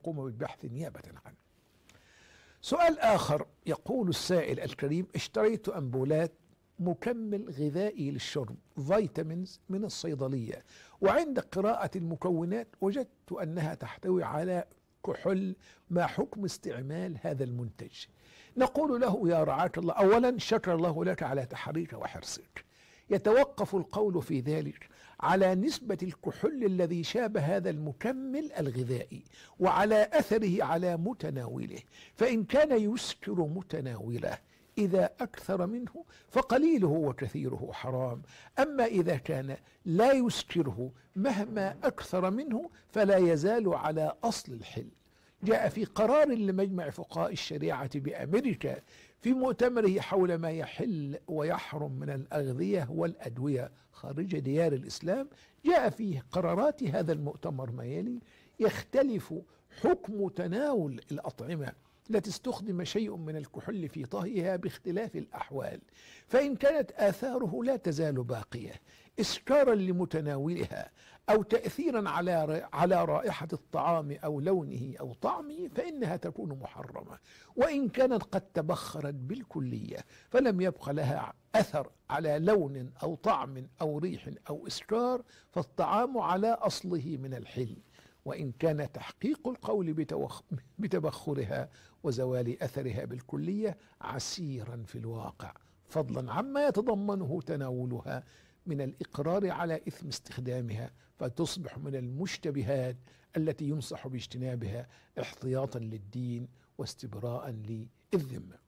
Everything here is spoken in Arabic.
تقوم بالبحث نيابة عنه. سؤال آخر، يقول السائل الكريم: اشتريت أمبولات مكمل غذائي للشرب فيتامينز من الصيدلية، وعند قراءة المكونات وجدت أنها تحتوي على كحول، ما حكم استعمال هذا المنتج؟ نقول له: يا رعاة الله، أولا شكر الله لك على تحريك وحرصك. يتوقف القول في ذلك على نسبة الكحول الذي شابه هذا المكمل الغذائي وعلى أثره على متناوله، فإن كان يسكر متناوله إذا أكثر منه فقليله وكثيره حرام، أما إذا كان لا يسكره مهما أكثر منه فلا يزال على أصل الحل. جاء في قرار لمجمع فقهاء الشريعة بأمريكا في مؤتمره حول ما يحل ويحرم من الأغذية والأدوية خارج ديار الإسلام، جاء فيه قرارات هذا المؤتمر ما يلي: يختلف حكم تناول الأطعمة التي استخدم شيء من الكحول في طهيها باختلاف الأحوال، فإن كانت آثاره لا تزال باقية إسكارا لمتناولها أو تأثيرا على رائحة الطعام أو لونه أو طعمه فإنها تكون محرمة، وإن كانت قد تبخرت بالكلية فلم يبق لها أثر على لون أو طعم أو ريح أو إسكار فالطعام على أصله من الحل، وإن كان تحقيق القول بتبخرها وزوال أثرها بالكلية عسيرا في الواقع، فضلا عما يتضمنه تناولها من الإقرار على إثم استخدامها، فتصبح من المشتبهات التي ينصح باجتنابها احتياطا للدين واستبراء للذمة.